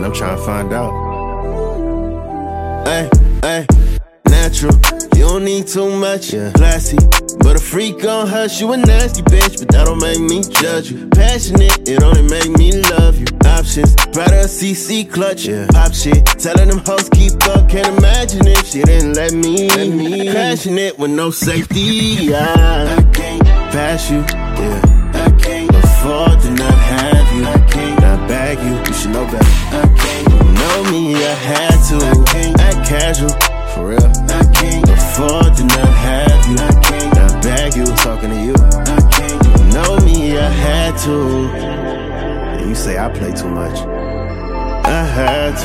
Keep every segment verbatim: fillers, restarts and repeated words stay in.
and I'm trying to find out. Ay, ay, natural, you don't need too much, yeah. Classy, but a freak gon' hush, you a nasty bitch, but that don't make me judge you. Passionate, it only make me love you. Options, brighter a C C clutch, yeah. Pop shit, telling them hoes keep up, can't imagine if she didn't let me. Let me. Passionate with no safety, yeah. I can't pass you, yeah. I can't afford to not have you. I can't not bag you, you should know better. I can't, you know me, I had to. I can't act casual, for real. I can't afford to not have you. I can't not bag you, talking to you. I can't, you know me, I had to. And you say I play too much. I had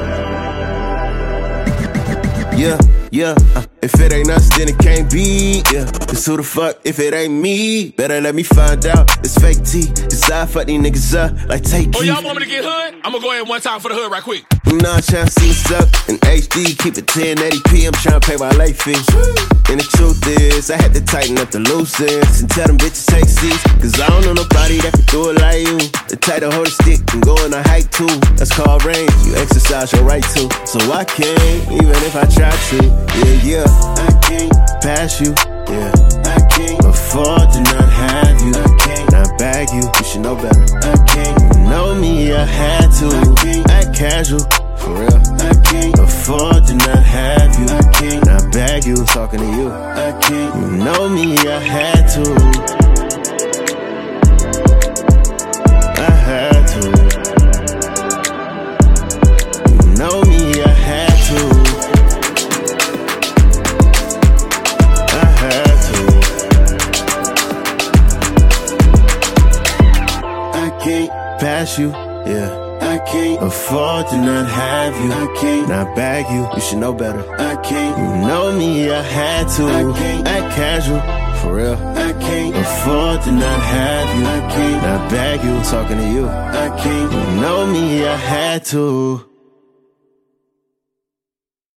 to. Yeah, yeah, uh, if it ain't us, then it can't be, yeah. Cause who the fuck if it ain't me? Better let me find out, it's fake tea. Cause I fuck these niggas up like take Oh, y'all want me to get hood? I'm gonna go ahead one time for the hood right quick. You know I'm tryna see what's up in H D, keep it ten eighty p, I'm tryna pay my late fee. And the truth is, I had to tighten up the loose ends and tell them bitches take seats. Cause I don't know nobody that can do it like you. The tight to hold a stick and go on a hike too. That's called range, you exercise your right to. So I can't, even if I try to. Yeah, yeah, I can't pass you. Yeah, I can't afford to not have you. I can't not bag you, you should know better. I can't, you know me, I had to. I can't act casual, for real. I can't afford to not have you. I can't not bag you, talking to you. I can't, you know me, I had to. I had to. You know me, I had to. I had to. I can't pass you, yeah. I can't afford to not have you. I can't not bag you, you should know better. I can't, you know me, I had to. I can't act casual, for real. I can't afford to not have you. I can't not bag you, talking to you. I can't, you know me, I had to.